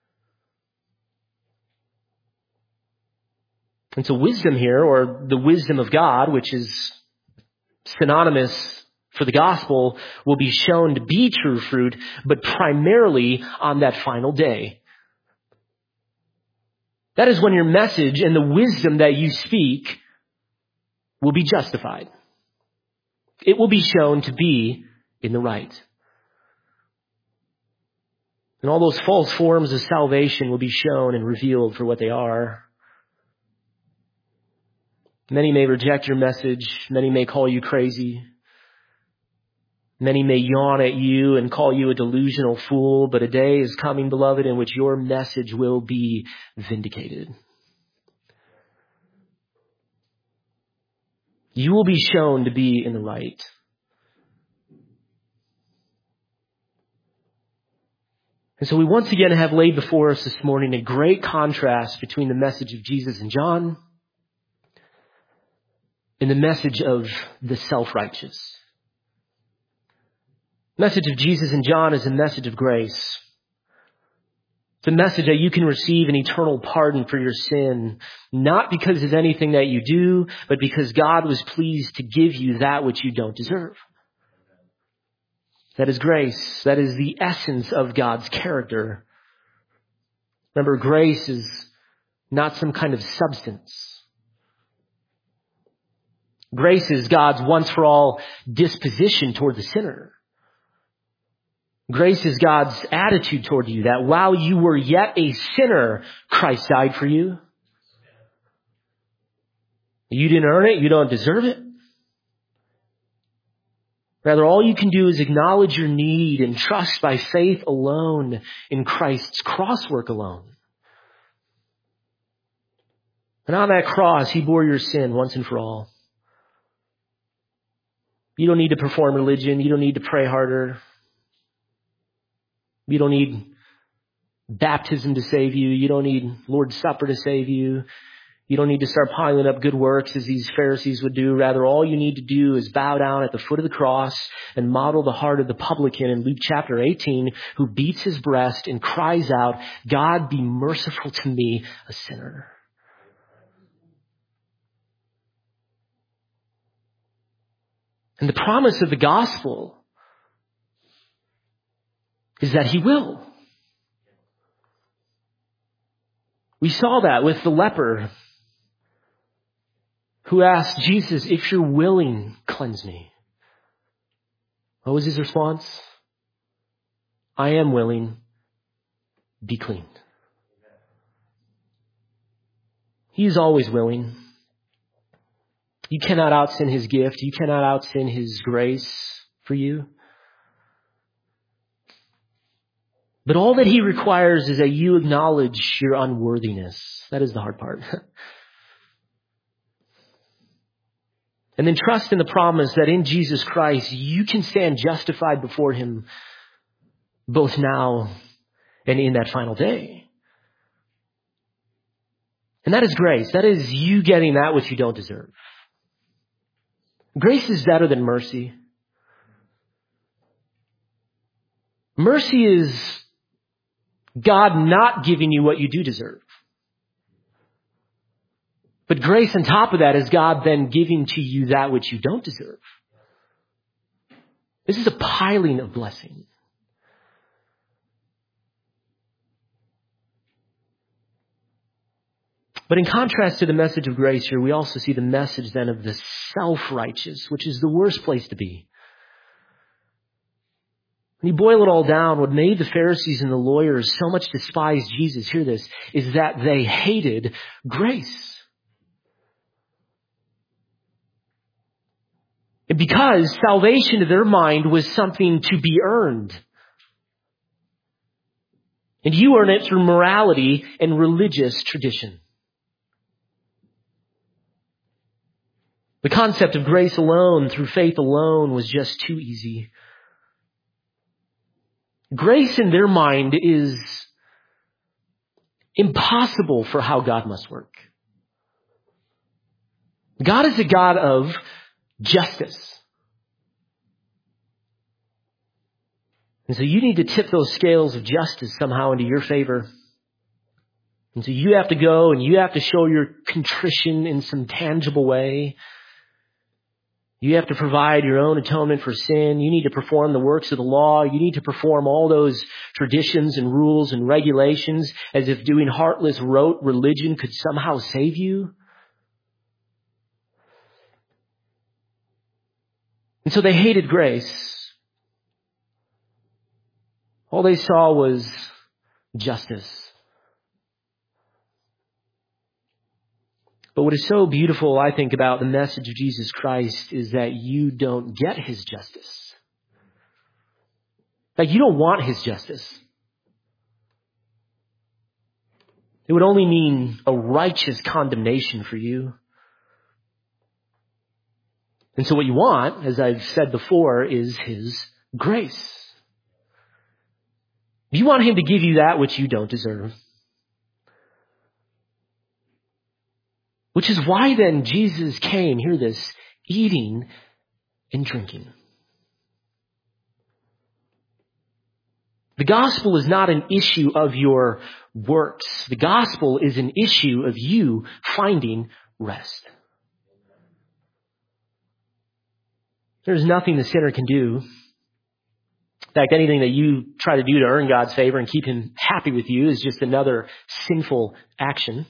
And so wisdom here, or the wisdom of God, which is synonymous for the gospel, will be shown to be true fruit, but primarily on that final day That is when your message and the wisdom that you speak will be justified. It will be shown to be in the right. And all those false forms of salvation will be shown and revealed for what they are. Many may reject your message. Many may call you crazy. Many may yawn at you and call you a delusional fool, but a day is coming, beloved, in which your message will be vindicated. You will be shown to be in the right. And so we once again have laid before us this morning a great contrast between the message of Jesus and John and the message of the self-righteous. The message of Jesus and John is a message of grace. It's a message that you can receive an eternal pardon for your sin, not because of anything that you do, but because God was pleased to give you that which you don't deserve. That is grace. That is the essence of God's character. Remember, grace is not some kind of substance. Grace is God's once-for-all disposition toward the sinner. Grace is God's attitude toward you, that while you were yet a sinner, Christ died for you. You didn't earn it. You don't deserve it. Rather, all you can do is acknowledge your need and trust by faith alone in Christ's cross work alone. And on that cross, He bore your sin once and for all. You don't need to perform religion. You don't need to pray harder. You don't need baptism to save you. You don't need Lord's Supper to save you. You don't need to start piling up good works as these Pharisees would do. Rather, all you need to do is bow down at the foot of the cross and model the heart of the publican in Luke chapter eighteen, who beats his breast and cries out, "God, be merciful to me, a sinner." And the promise of the gospel is that He will. We saw that with the leper who asked Jesus, "If you're willing, cleanse me." What was his response? "I am willing, be cleaned." He's always willing. You cannot out-sin His gift. You cannot out-sin His grace for you. But all that He requires is that you acknowledge your unworthiness. That is the hard part. And then trust in the promise that in Jesus Christ, you can stand justified before Him both now and in that final day. And that is grace. That is you getting that which you don't deserve. Grace is better than mercy. Mercy is God not giving you what you do deserve. But grace on top of that is God then giving to you that which you don't deserve. This is a piling of blessing. But in contrast to the message of grace here, we also see the message then of the self-righteous, which is the worst place to be. When you boil it all down, what made the Pharisees and the lawyers so much despise Jesus, hear this, is that they hated grace. Because salvation to their mind was something to be earned. And you earn it through morality and religious tradition. The concept of grace alone, through faith alone, was just too easy. Grace in their mind is impossible for how God must work. God is a God of justice. And so you need to tip those scales of justice somehow into your favor. And so you have to go and you have to show your contrition in some tangible way. You have to provide your own atonement for sin. You need to perform the works of the law. You need to perform all those traditions and rules and regulations as if doing heartless rote religion could somehow save you. And so they hated grace. All they saw was justice. But what is so beautiful, I think, about the message of Jesus Christ is that you don't get his justice. Like, you don't want his justice. It would only mean a righteous condemnation for you. And so what you want, as I've said before, is his grace. You want him to give you that which you don't deserve. Which is why then Jesus came, hear this, eating and drinking. The gospel is not an issue of your works. The gospel is an issue of you finding rest. There's nothing the sinner can do. In fact, anything that you try to do to earn God's favor and keep him happy with you is just another sinful action.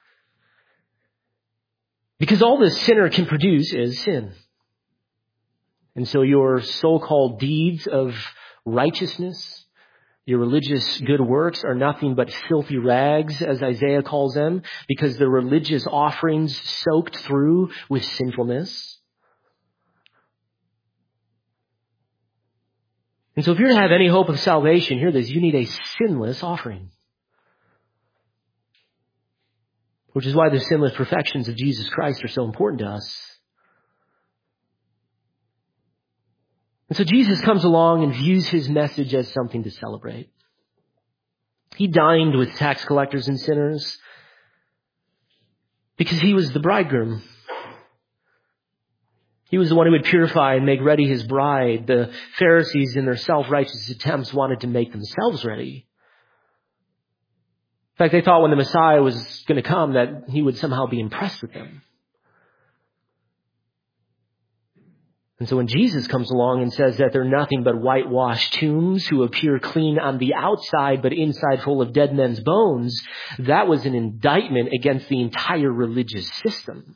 Because all the sinner can produce is sin. And so your so-called deeds of righteousness, your religious good works are nothing but filthy rags, as Isaiah calls them, because they're religious offerings soaked through with sinfulness. And so if you're to have any hope of salvation, hear this, you need a sinless offering. Which is why the sinless perfections of Jesus Christ are so important to us. And so Jesus comes along and views his message as something to celebrate. He dined with tax collectors and sinners because he was the bridegroom. He was the one who would purify and make ready his bride. The Pharisees, in their self-righteous attempts, wanted to make themselves ready. In fact, they thought when the Messiah was going to come that he would somehow be impressed with them. And so when Jesus comes along and says that they're nothing but whitewashed tombs who appear clean on the outside but inside full of dead men's bones, that was an indictment against the entire religious system.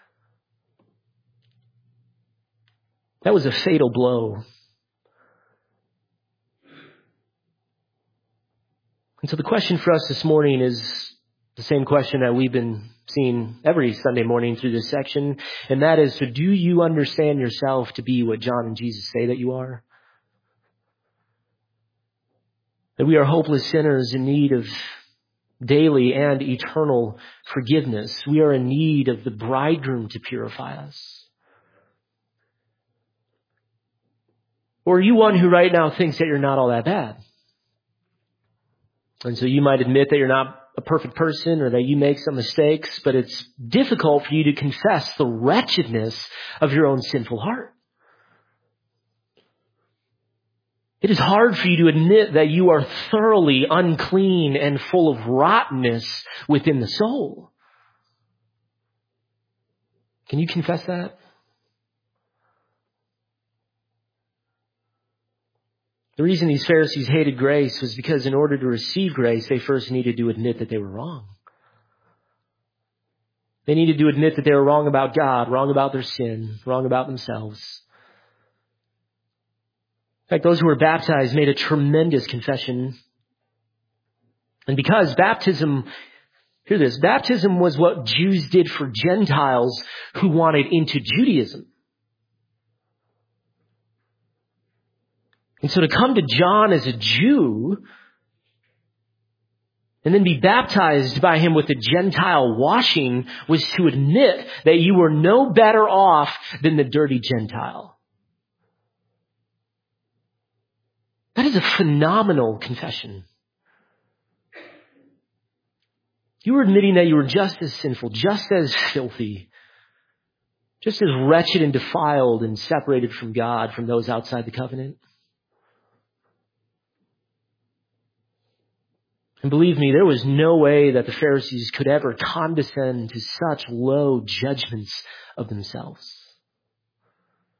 That was a fatal blow. And so the question for us this morning is the same question that we've been seeing every Sunday morning through this section, and that is, so do you understand yourself to be what John and Jesus say that you are? That we are hopeless sinners in need of daily and eternal forgiveness. We are in need of the bridegroom to purify us. Or are you one who right now thinks that you're not all that bad? And so you might admit that you're not a perfect person or that you make some mistakes, but it's difficult for you to confess the wretchedness of your own sinful heart. It is hard for you to admit that you are thoroughly unclean and full of rottenness within the soul. Can you confess that? The reason these Pharisees hated grace was because in order to receive grace, they first needed to admit that they were wrong. They needed to admit that they were wrong about God, wrong about their sin, wrong about themselves. In fact, those who were baptized made a tremendous confession. And because baptism, hear this, baptism was what Jews did for Gentiles who wanted into Judaism. And so to come to John as a Jew and then be baptized by him with a Gentile washing was to admit that you were no better off than the dirty Gentile. That is a phenomenal confession. You were admitting that you were just as sinful, just as filthy, just as wretched and defiled and separated from God from those outside the covenant. And believe me, there was no way that the Pharisees could ever condescend to such low judgments of themselves.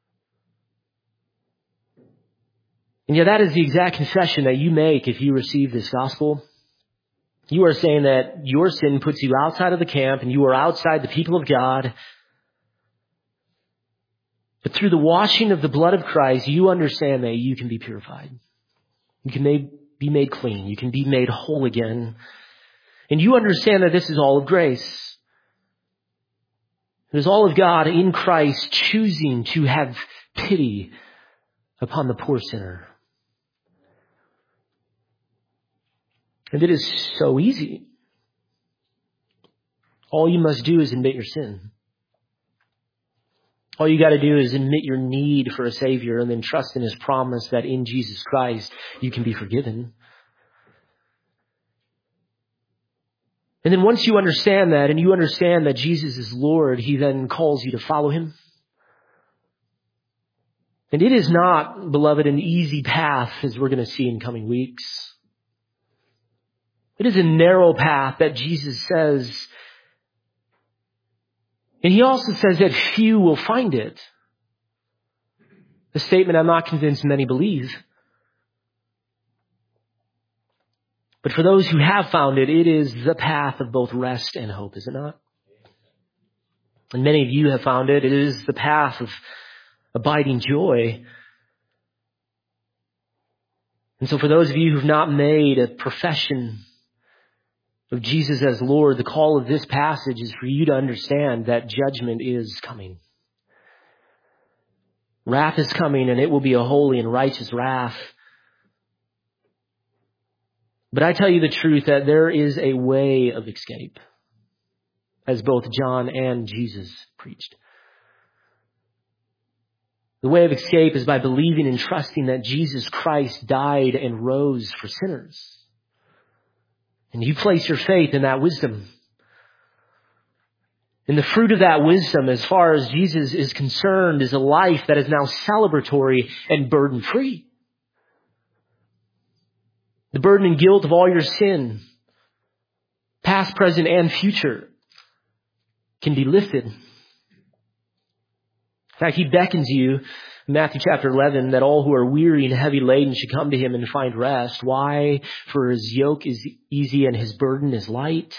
And yet that is the exact confession that you make if you receive this gospel. You are saying that your sin puts you outside of the camp and you are outside the people of God. But through the washing of the blood of Christ, you understand that you can be purified. You can made, be made clean. You can be made whole again. And you understand that this is all of grace. It is all of God in Christ choosing to have pity upon the poor sinner. And it is so easy. All you must do is admit your sin. All you got to do is admit your need for a Savior and then trust in His promise that in Jesus Christ you can be forgiven. And then once you understand that and you understand that Jesus is Lord, He then calls you to follow Him. And it is not, beloved, an easy path as we're going to see in coming weeks. It is a narrow path that Jesus says. And He also says that few will find it. A statement I'm not convinced many believe. But for those who have found it, it is the path of both rest and hope, is it not? And many of you have found it. It is the path of abiding joy. And so for those of you who've not made a profession of Jesus as Lord, the call of this passage is for you to understand that judgment is coming. Wrath is coming, and it will be a holy and righteous wrath. But I tell you the truth that there is a way of escape, as both John and Jesus preached. The way of escape is by believing and trusting that Jesus Christ died and rose for sinners. And you place your faith in that wisdom. And the fruit of that wisdom, as far as Jesus is concerned, is a life that is now celebratory and burden-free. The burden and guilt of all your sin, past, present, and future, can be lifted. In fact, He beckons you, in Matthew chapter eleven, that all who are weary and heavy laden should come to Him and find rest. Why? For His yoke is easy and His burden is light.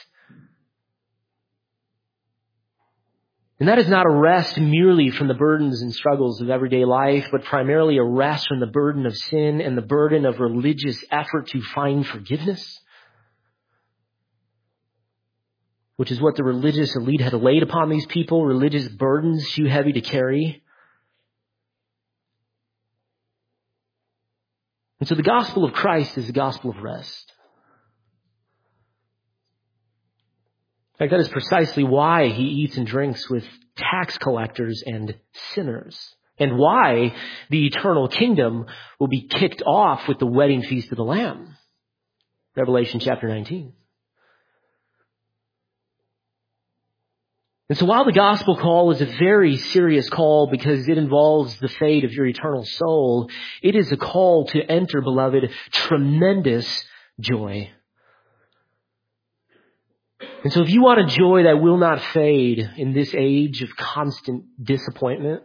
And that is not a rest merely from the burdens and struggles of everyday life, but primarily a rest from the burden of sin and the burden of religious effort to find forgiveness, which is what the religious elite had laid upon these people, religious burdens too heavy to carry. And so the gospel of Christ is the gospel of rest. In fact, that is precisely why He eats and drinks with tax collectors and sinners, and why the eternal kingdom will be kicked off with the wedding feast of the Lamb. Revelation chapter nineteen. And so while the gospel call is a very serious call because it involves the fate of your eternal soul, it is a call to enter, beloved, tremendous joy. And so if you want a joy that will not fade in this age of constant disappointment,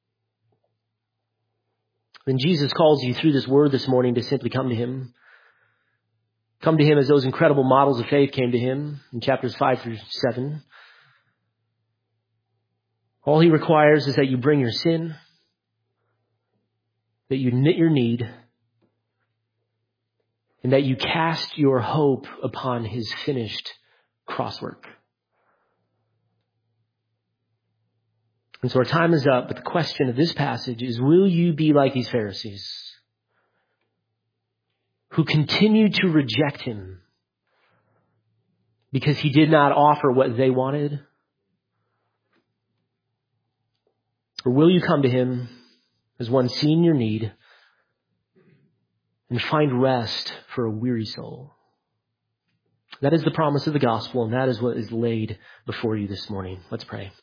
then Jesus calls you through this word this morning to simply come to Him. Come to Him as those incredible models of faith came to Him in chapters five through seven. All He requires is that you bring your sin, that you admit your need, and that you cast your hope upon His finished crosswork. And so our time is up, but the question of this passage is, will you be like these Pharisees who continued to reject Him because He did not offer what they wanted? Or will you come to Him as one seeing your need and find rest for a weary soul? That is the promise of the gospel, and that is what is laid before you this morning. Let's pray.